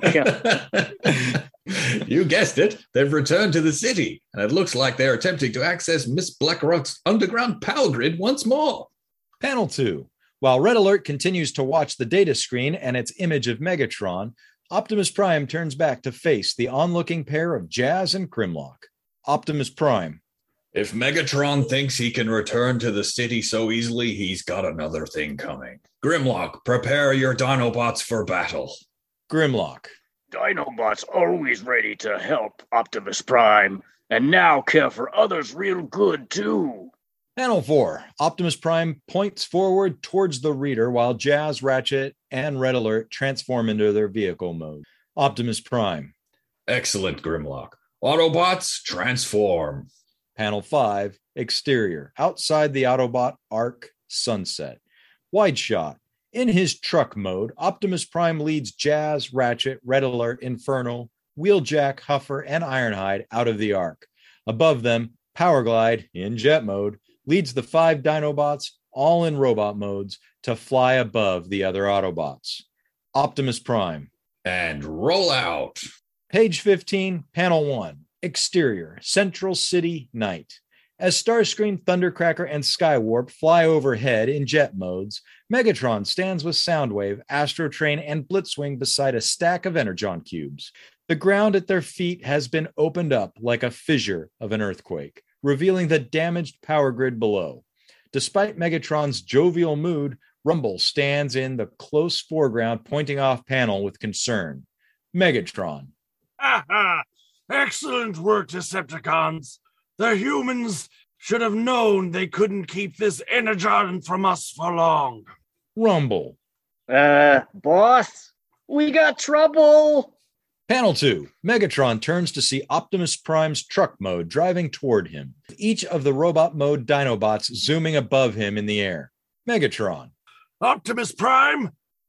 God. You guessed it. They've returned to the city, and it looks like they're attempting to access Miss Blackrock's underground power grid once more. Panel two. While Red Alert continues to watch the data screen and its image of Megatron, Optimus Prime turns back to face the onlooking pair of Jazz and Grimlock. Optimus Prime. If Megatron thinks he can return to the city so easily, he's got another thing coming. Grimlock, prepare your Dinobots for battle. Grimlock. Dinobots always ready to help, Optimus Prime, and now care for others real good too. Panel four. Optimus Prime points forward towards the reader while Jazz, Ratchet, and Red Alert transform into their vehicle mode. Optimus Prime. Excellent, Grimlock. Autobots, transform. Panel five. Exterior. Outside the Autobot Arc Sunset. Wide shot. In his truck mode, Optimus Prime leads Jazz, Ratchet, Red Alert, Inferno, Wheeljack, Huffer, and Ironhide out of the Arc. Above them, Powerglide, in jet mode, leads the five Dinobots, all in robot modes, to fly above the other Autobots. Optimus Prime. And roll out. Page fifteen, panel one. Exterior, Central City, night. As Starscream, Thundercracker, and Skywarp fly overhead in jet modes, Megatron stands with Soundwave, Astrotrain, and Blitzwing beside a stack of Energon cubes. The ground at their feet has been opened up like a fissure of an earthquake, revealing the damaged power grid below. Despite Megatron's jovial mood, Rumble stands in the close foreground, pointing off panel with concern. Megatron. Ha ha! Excellent work, Decepticons. The humans should have known they couldn't keep this energon from us for long. Rumble. Uh, boss, we got trouble. Panel two. Megatron turns to see Optimus Prime's truck mode driving toward him, with each of the robot mode Dinobots zooming above him in the air. Megatron. Optimus Prime,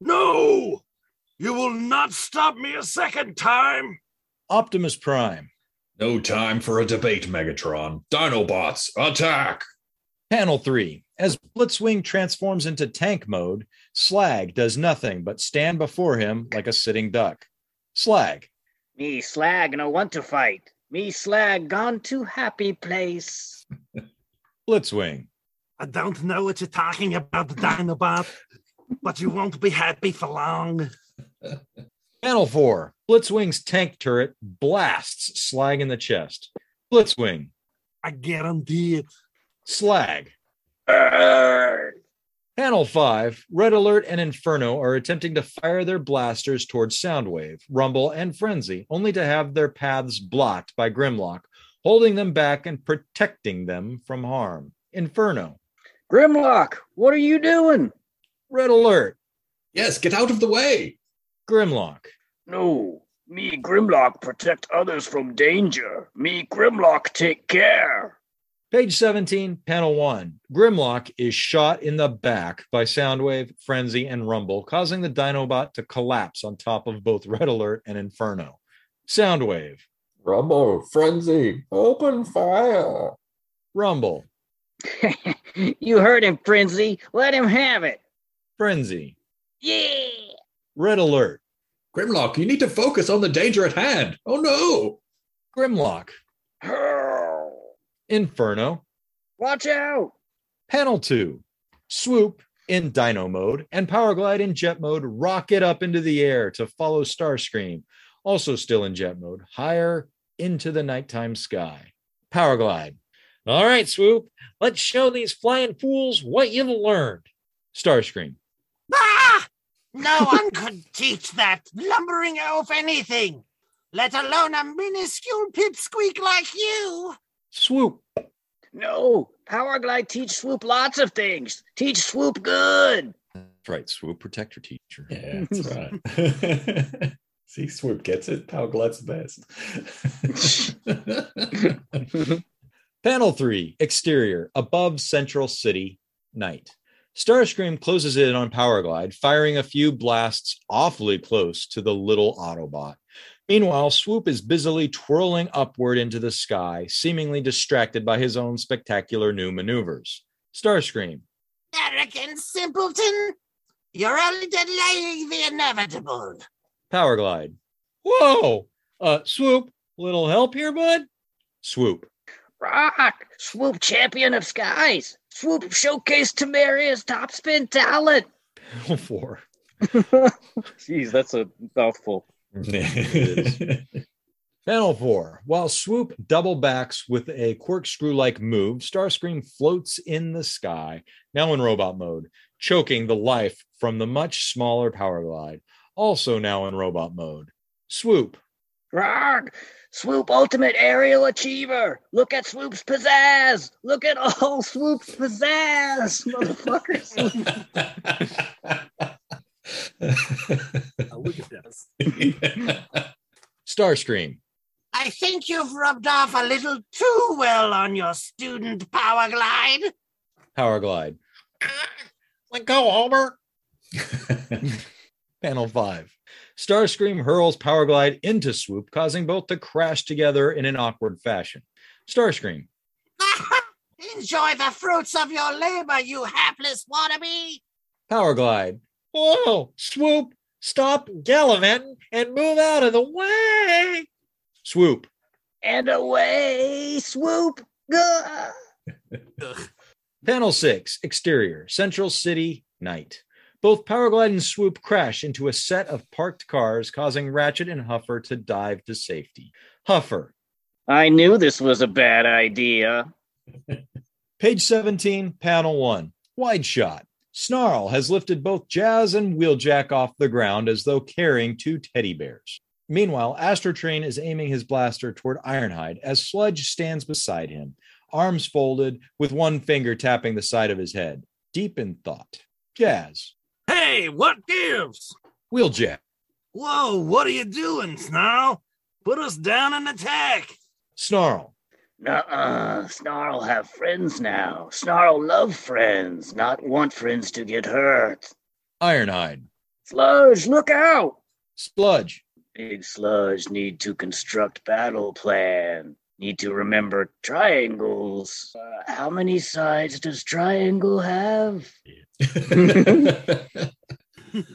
no! You will not stop me a second time. Optimus Prime. No time for a debate, Megatron. Dinobots, attack! Panel three. As Blitzwing transforms into tank mode, Slag does nothing but stand before him like a sitting duck. Slag. Me slag no want to fight. Me slag gone to happy place. Blitzwing. I don't know what you're talking about, Dinobot, but you won't be happy for long. Panel four. Blitzwing's tank turret blasts Slag in the chest. Blitzwing. I guarantee it. Slag. Arrgh. Panel five. Red Alert and Inferno are attempting to fire their blasters towards Soundwave, Rumble, and Frenzy, only to have their paths blocked by Grimlock, holding them back and protecting them from harm. Inferno. Grimlock, what are you doing? Red Alert. Yes, get out of the way. Grimlock. No, me Grimlock protect others from danger. Me Grimlock take care. Page seventeen, panel one. Grimlock is shot in the back by Soundwave, Frenzy, and Rumble, causing the Dinobot to collapse on top of both Red Alert and Inferno. Soundwave. Rumble, Frenzy, open fire. Rumble. You heard him, Frenzy. Let him have it. Frenzy. Yeah. Red Alert. Grimlock, you need to focus on the danger at hand. Oh no. Grimlock. Inferno. Watch out. Panel two. Swoop in Dino mode and Powerglide in Jet mode rocket up into the air to follow Starscream, also still in Jet mode, higher into the nighttime sky. Powerglide. All right, Swoop, let's show these flying fools what you've learned. Starscream. Ah! No one could teach that lumbering elf anything, let alone a minuscule pipsqueak like you. Swoop. No, Powerglide teach Swoop lots of things. Teach Swoop good. That's right, Swoop, protect your teacher. Yeah, that's right. See, Swoop gets it. Powerglide's the best. Panel three, exterior, above Central City, night. Starscream closes in on Powerglide, firing a few blasts awfully close to the little Autobot. Meanwhile, Swoop is busily twirling upward into the sky, seemingly distracted by his own spectacular new maneuvers. Starscream. Arrogant simpleton! You're only delaying the inevitable. Powerglide. Whoa! Uh, Swoop, little help here, bud? Swoop. Rock. Swoop champion of skies. Swoop showcase Temeria's top spin talent. Panel four. Jeez, that's a mouthful. Panel four. While Swoop double backs with a corkscrew-like move, Starscream floats in the sky, now in robot mode, choking the life from the much smaller Powerglide, also now in robot mode. Swoop. Rock. Swoop ultimate aerial achiever. Look at Swoop's pizzazz. Look at all Swoop's pizzazz, motherfuckers. Oh, look at this. Starscream. I think you've rubbed off a little too well on your student, Powerglide. Powerglide. Let go, Homer. Panel five. Starscream hurls Powerglide into Swoop, causing both to crash together in an awkward fashion. Starscream. Enjoy the fruits of your labor, you hapless wannabe. Powerglide. Whoa, Swoop, stop gallivanting and move out of the way. Swoop. And away, Swoop. Gah. Panel six. Exterior. Central City, night. Both Powerglide and Swoop crash into a set of parked cars, causing Ratchet and Huffer to dive to safety. Huffer. I knew this was a bad idea. Page seventeen, panel one. Wide shot. Snarl has lifted both Jazz and Wheeljack off the ground as though carrying two teddy bears. Meanwhile, Astrotrain is aiming his blaster toward Ironhide as Sludge stands beside him, arms folded, with one finger tapping the side of his head, deep in thought. Jazz. Hey, what gives? Wheeljack. Whoa, what are you doing, Snarl? Put us down and attack. Snarl. Nuh-uh. Snarl have friends now. Snarl love friends, not want friends to get hurt. Ironhide. Sludge, look out! Sludge. Big Sludge need to construct battle plan. Need to remember triangles. Uh, how many sides does triangle have?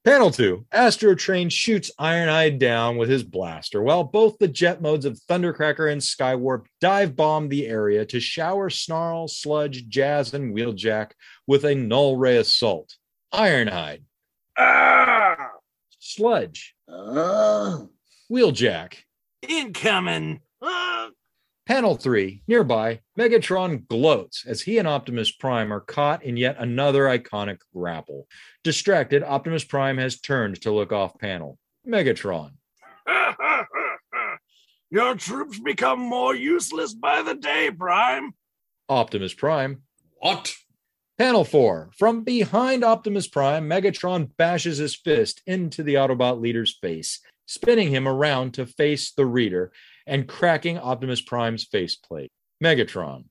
Panel two, Astro Train shoots Ironhide down with his blaster, while both the jet modes of Thundercracker and Skywarp dive bomb the area to shower Snarl, Sludge, Jazz, and Wheeljack with a null ray assault. Ironhide. Ah! Sludge. Uh, Wheeljack. Incoming. Uh, Panel three, nearby, Megatron gloats as he and Optimus Prime are caught in yet another iconic grapple. Distracted, Optimus Prime has turned to look off panel. Megatron. Your troops become more useless by the day, Prime. Optimus Prime. What? Panel four, from behind Optimus Prime, Megatron bashes his fist into the Autobot leader's face, spinning him around to face the reader and cracking Optimus Prime's faceplate. Megatron.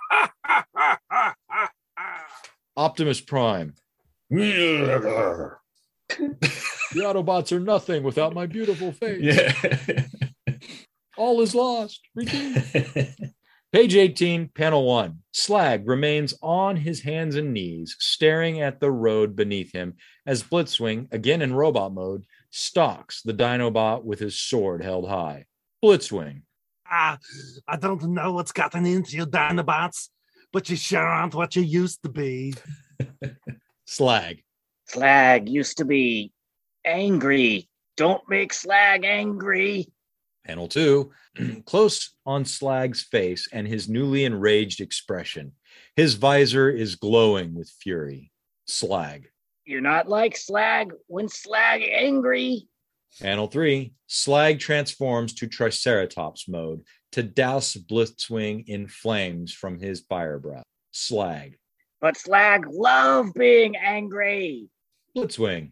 Optimus Prime. The Autobots are nothing without my beautiful face. Yeah. All is lost. Redeemed. Page eighteen, panel one. Slag remains on his hands and knees, staring at the road beneath him as Blitzwing, again in robot mode, stalks the Dinobot with his sword held high. Blitzwing. Ah, I don't know what's gotten into you, Dinobots, but you sure aren't what you used to be. Slag. Slag used to be angry. Don't make Slag angry. Panel two, close on Slag's face and his newly enraged expression. His visor is glowing with fury. Slag. You're not like Slag when Slag angry. Panel three, Slag transforms to Triceratops mode to douse Blitzwing in flames from his fire breath. Slag. But Slag love being angry. Blitzwing.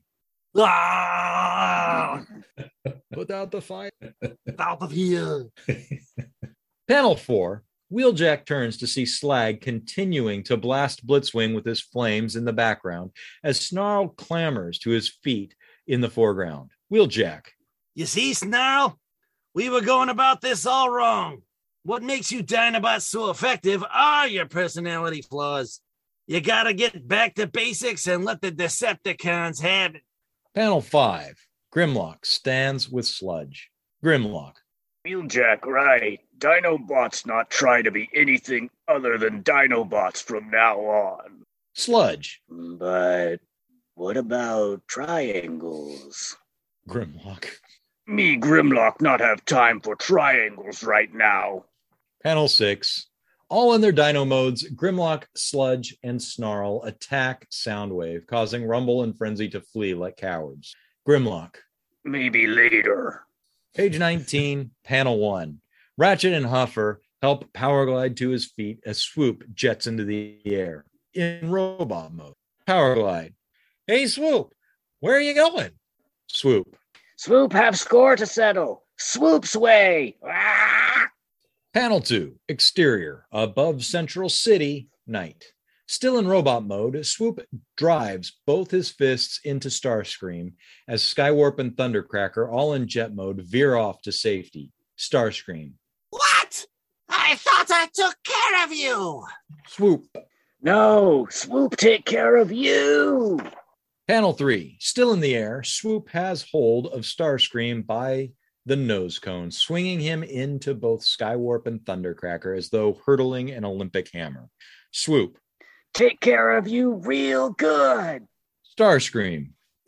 Ah, Put out the fire. out of here. Panel four, Wheeljack turns to see Slag continuing to blast Blitzwing with his flames in the background as Snarl clambers to his feet in the foreground. Wheeljack. You see, Snarl? We were going about this all wrong. What makes you Dinobots so effective are your personality flaws. You gotta get back to basics and let the Decepticons have it. Panel five, Grimlock stands with Sludge. Grimlock. Wheeljack, right. Dinobots not try to be anything other than Dinobots from now on. Sludge. But what about triangles? Grimlock. Me, Grimlock, not have time for triangles right now. Panel six, all in their dino modes, Grimlock, Sludge, and Snarl attack Soundwave, causing Rumble and Frenzy to flee like cowards. Grimlock. Maybe later. Page nineteen, panel one. Ratchet and Huffer help Powerglide to his feet as Swoop jets into the air in robot mode. Powerglide. Hey, Swoop, where are you going? Swoop. Swoop have score to settle. Swoop's way. Ah! Panel two, exterior, above Central City, night. Still in robot mode, Swoop drives both his fists into Starscream as Skywarp and Thundercracker, all in jet mode, veer off to safety. Starscream. What? I thought I took care of you. Swoop. No, Swoop take care of you. Panel three, still in the air, Swoop has hold of Starscream by the nose cone, swinging him into both Skywarp and Thundercracker as though hurtling an Olympic hammer. Swoop. Take care of you real good. Starscream.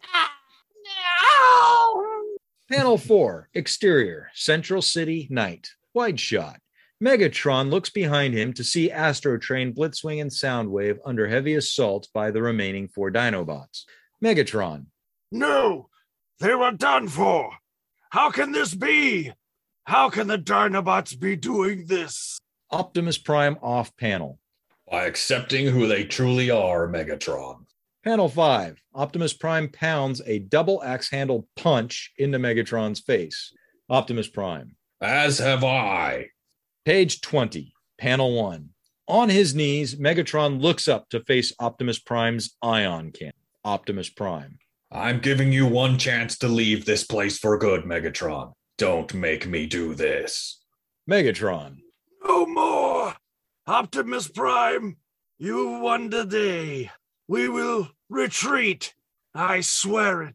No! Panel four, exterior, Central City, night. Wide shot. Megatron looks behind him to see Astro Train, Blitzwing, and Soundwave under heavy assault by the remaining four Dinobots. Megatron. No, they were done for. How can this be? How can the Dinobots be doing this? Optimus Prime off panel. By accepting who they truly are, Megatron. Panel five, Optimus Prime pounds a double axe-handled punch into Megatron's face. Optimus Prime. As have I. Page twenty, panel one. On his knees, Megatron looks up to face Optimus Prime's ion cannon. Optimus Prime. I'm giving you one chance to leave this place for good, Megatron. Don't make me do this. Megatron. No more. Optimus Prime, you won today. We will retreat. I swear it.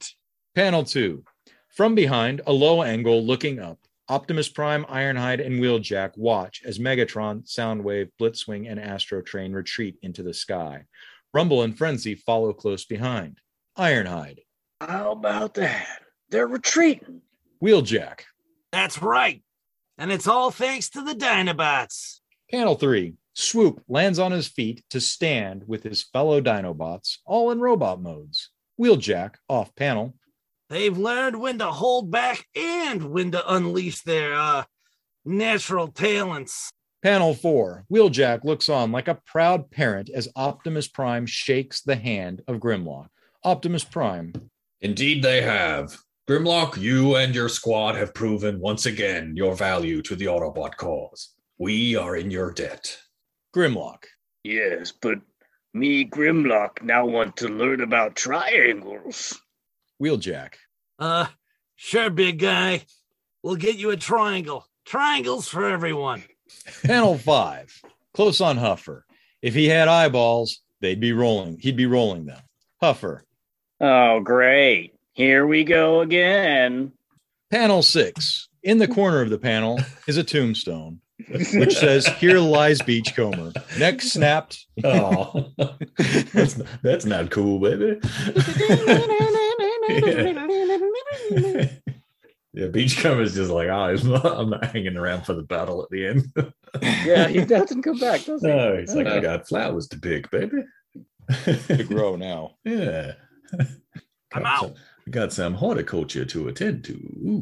Panel two. From behind, a low angle looking up, Optimus Prime, Ironhide, and Wheeljack watch as Megatron, Soundwave, Blitzwing, and Astro Train retreat into the sky. Rumble and Frenzy follow close behind. Ironhide. How about that? They're retreating. Wheeljack. That's right. And it's all thanks to the Dinobots. Panel three. Swoop lands on his feet to stand with his fellow Dinobots, all in robot modes. Wheeljack off panel. They've learned when to hold back and when to unleash their uh, natural talents. Panel four. Wheeljack looks on like a proud parent as Optimus Prime shakes the hand of Grimlock. Optimus Prime. Indeed they have. Grimlock, you and your squad have proven once again your value to the Autobot cause. We are in your debt. Grimlock. Yes, but me, Grimlock, now want to learn about triangles. Wheeljack. Uh, sure, big guy. We'll get you a triangle. Triangles for everyone. Panel five. Close on Huffer. If he had eyeballs, they'd be rolling. He'd be rolling them. Huffer. Oh, great. Here we go again. Panel six. In the corner of the panel is a tombstone, which says, "Here lies Beachcomber. Neck snapped." Oh, that's, not, that's not cool, baby. yeah. yeah, Beachcomber's just like, oh, I'm not, I'm not hanging around for the battle at the end. Yeah, he doesn't come back, does he? No, he's like, I got flowers to pick, baby. To grow now. Yeah. I'm got out. Some, got some horticulture to attend to. Ooh.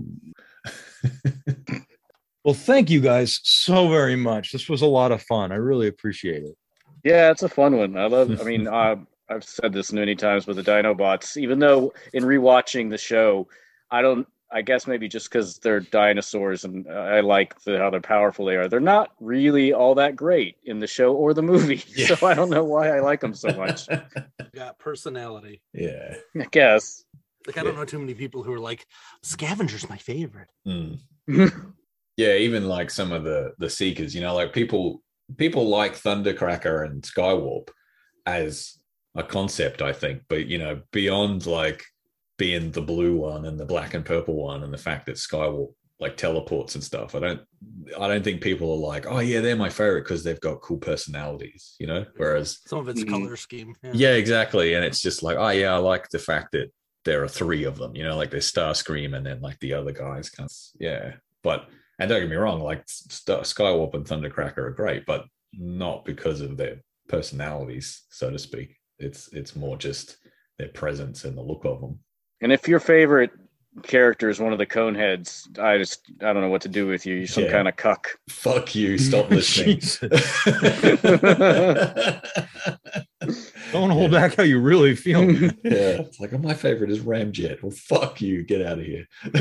Well, thank you guys so very much. This was a lot of fun. I really appreciate it. Yeah, it's a fun one. I love, I mean, uh, I've said this many times with the Dinobots, even though in rewatching the show, I don't, I guess maybe just because they're dinosaurs and I like the, how they're powerful they are. They're not really all that great in the show or the movie. Yeah. So I don't know why I like them so much. Got personality. Yeah. I guess. Like, I don't know too many people who are like, Scavenger's my favorite. Mm. Yeah, even like some of the the Seekers, you know, like people people like Thundercracker and Skywarp as a concept, I think, but you know, beyond like being the blue one and the black and purple one and the fact that Skywarp like teleports and stuff, I don't I don't think people are like, oh yeah, they're my favorite because they've got cool personalities, you know, whereas Some of it's Mhm. color scheme. Yeah. yeah, exactly, and it's just like, oh yeah, I like the fact that there are three of them, you know, like there's Starscream and then like the other guys kind of, yeah, but and don't get me wrong, like Star, Skywarp and Thundercracker are great, but not because of their personalities, so to speak. It's it's more just their presence and the look of them. And if your favorite character is one of the Coneheads, I just, I don't know what to do with you. You're some Yeah. kind of cuck. Fuck you! Stop listening. Don't hold back how you really feel. Yeah, it's like, oh, my favorite is Ramjet. Well, fuck you. Get out of here.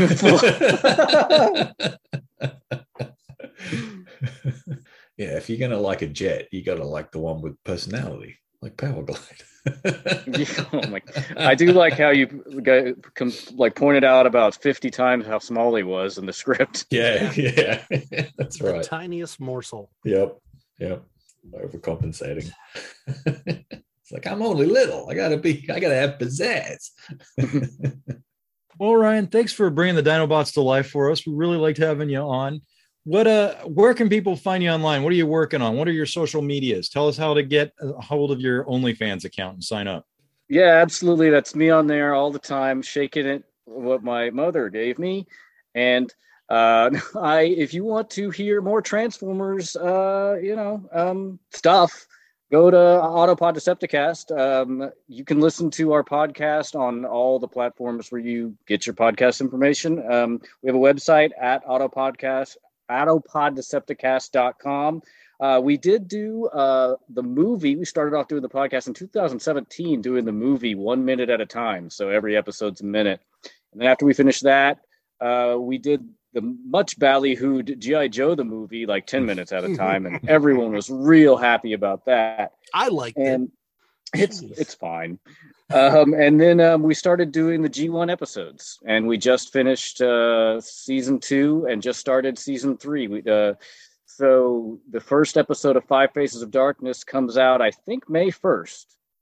Yeah, if you're gonna like a jet, you gotta like the one with personality, like Powerglide. Oh my! I do like how you got, com, like pointed out about fifty times how small he was in the script. Yeah, yeah, that's The right. tiniest morsel. Yep, yep. Overcompensating. It's like, I'm only little. I gotta be. I gotta have pizzazz. Well, Ryan, thanks for bringing the Dinobots to life for us. We really liked having you on. What uh, where can people find you online? What are you working on? What are your social medias? Tell us how to get a hold of your OnlyFans account and sign up. Yeah, absolutely. That's me on there all the time, shaking it. What my mother gave me, and uh, I. If you want to hear more Transformers, uh, you know, um, stuff, go to Autopod Decepticast. Um, you can listen to our podcast on all the platforms where you get your podcast information. Um, we have a website at Autopodcast. autopod decepticast dot com. Uh, we did do uh, the movie. We started off doing the podcast in two thousand seventeen, doing the movie one minute at a time. So every episode's a minute. And then after we finished that, uh, we did the much ballyhooed G I. Joe the movie, like ten minutes at a time. And everyone was real happy about that. I liked And it. it's Jeez. it's fine. Um, and then um, we started doing the G one episodes, and we just finished uh, season two and just started season three. We, uh, so the first episode of Five Faces of Darkness comes out, I think, May first.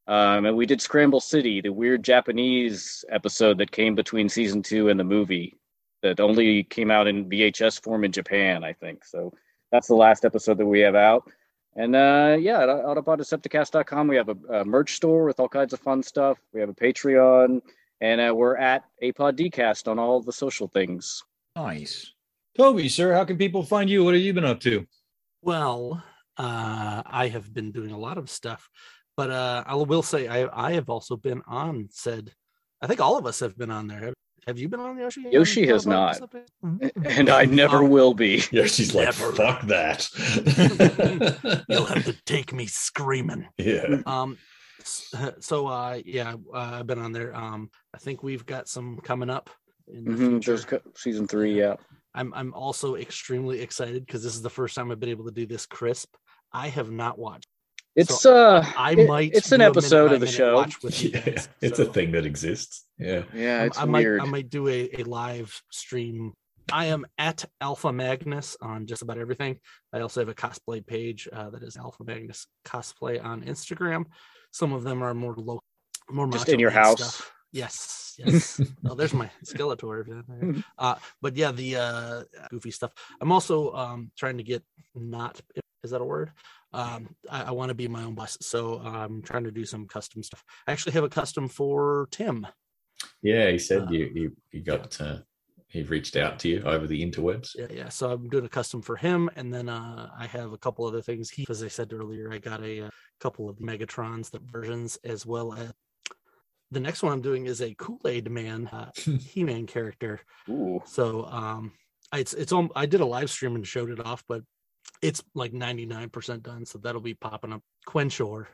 Um, and we did Scramble City, the weird Japanese episode that came between season two and the movie that only came out in V H S form in Japan, I think. So that's the last episode that we have out. And uh, yeah, at Autobot Decepticast dot com, we have a, a merch store with all kinds of fun stuff. We have a Patreon, and uh, we're at APODcast on all the social things. Nice. Toby, sir, how can people find you? What have you been up to? Well, uh, I have been doing a lot of stuff. But uh, I will say I, I have also been on said. I think all of us have been on there. Have, have you been on, Yoshi? Yoshi has not. And I never um, will be. Yoshi's like, never. Fuck that. You'll have to take me screaming. Yeah. Um. So, uh, yeah, uh, I've been on there. Um, I think we've got some coming up in the mm-hmm, future. There's season three, yeah. I'm I'm also extremely excited because this is the first time I've been able to do this crisp. I have not watched. It's so uh, I it, might. It's an episode of the show. Yeah, guys, it's so. a thing that exists. Yeah, yeah, it's I, I weird. Might, I might do a, a live stream. I am at Alpha Magnus on just about everything. I also have a cosplay page uh, that is Alpha Magnus Cosplay on Instagram. Some of them are more local, more just in your house. Stuff. Yes, yes. Oh, there's my Skeletor. Uh, but yeah, the uh, goofy stuff. I'm also um, trying to get not. Is that a word? Um, I, I want to be my own boss, so I'm trying to do some custom stuff. I actually have a custom for Tim. Yeah, he said uh, you you you got uh, he reached out to you over the interwebs. Yeah, yeah. So I'm doing a custom for him, and then uh, I have a couple other things. He, as I said earlier, I got a, a couple of Megatrons that versions, as well as the next one I'm doing is a Kool-Aid Man uh, He-Man character. Ooh. So um, it's it's on. I did a live stream and showed it off, but it's like ninety-nine percent done, so that'll be popping up. Quenchor.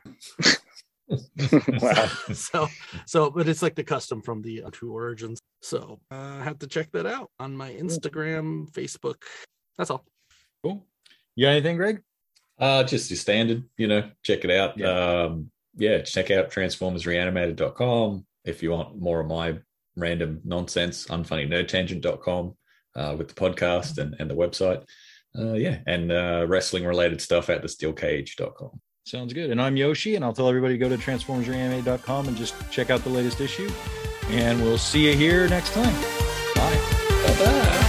Wow. So, so, but it's like the custom from the uh, True Origins. So uh, I have to check that out on my Instagram, Facebook. That's all. Cool. You got anything, Greg? Uh, just your standard, you know, check it out. Yeah, um, yeah check out Transformers Reanimated dot com if you want more of my random nonsense, unfunny nerd tangent dot com uh, with the podcast and, and the website. Uh, yeah, and uh, wrestling related stuff at the steel cage dot com. Sounds good. And I'm Yoshi, and I'll tell everybody to go to Transformers Reanimated dot com and just check out the latest issue. And we'll see you here next time. Bye. Bye-bye.